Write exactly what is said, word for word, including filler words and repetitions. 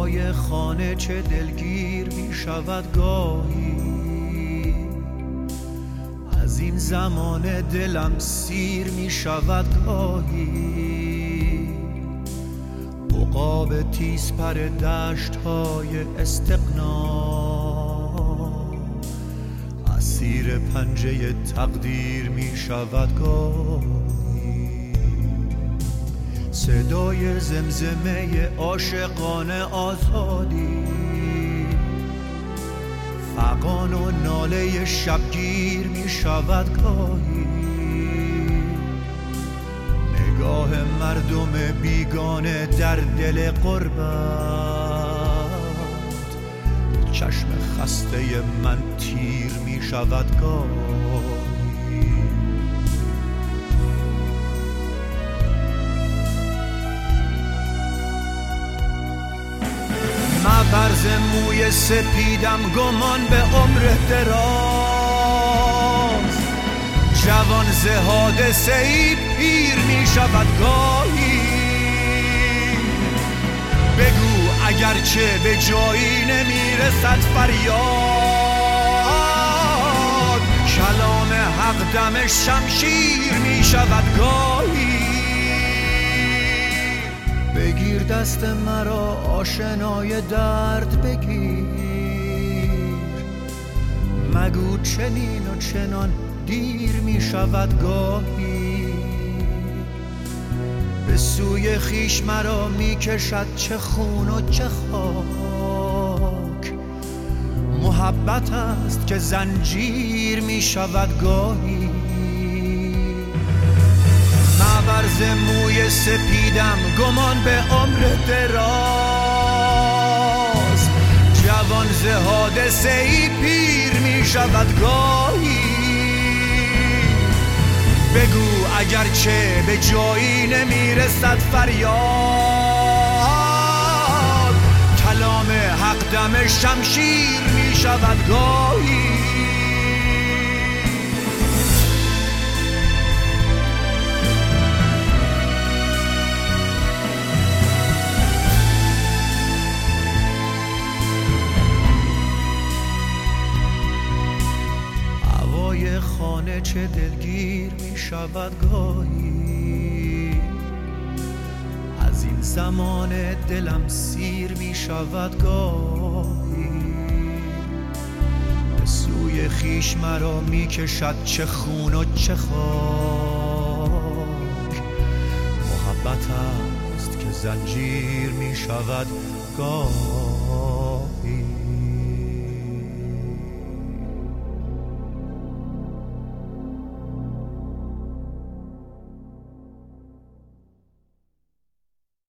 هوای خانه چه دلگیر می شود گاهی، از این زمان دلم سیر می شود گاهی. عقاب تیز پر دشت های استقنا اسیر پنجه تقدیر می شود گاهی. صدای زمزمه عاشقانه آزادی، فغان و ناله شبگیر می شود گاهی. نگاه مردم بیگانه در دل غربت، چشم خسته من تیر می شود گاهی. مبرز موی سپیدم گمان به عمر دراز، جوان ز حادثه ای پیر می شود گاهی. بگو اگرچه به جایی نمی رسد فریاد، کلام حق دم شمشیر می شود گاهی. بگیر دست مرا آشنای درد بگیر، مگو چنین و چنان دیر می شود گاهی. به سوی خیش مرا می کشد چه خون و چه خاک، محبت است که زنجیر می شود گاهی. مبرز موی سپیدم گمان به عمر دراز، جوان ز حادثه ای پیر می شود گاهی. بگو اگرچه به جایی نمی رسد فریاد، کلام حق دم شمشیر می شود گاهی. خانه چه دلگیر می شود گاهی، از این زمان دلم سیر می شود گاهی. به سوی خیش مرا می کشد چه خون و چه خاک، محبت است که زنجیر می شود گاهی.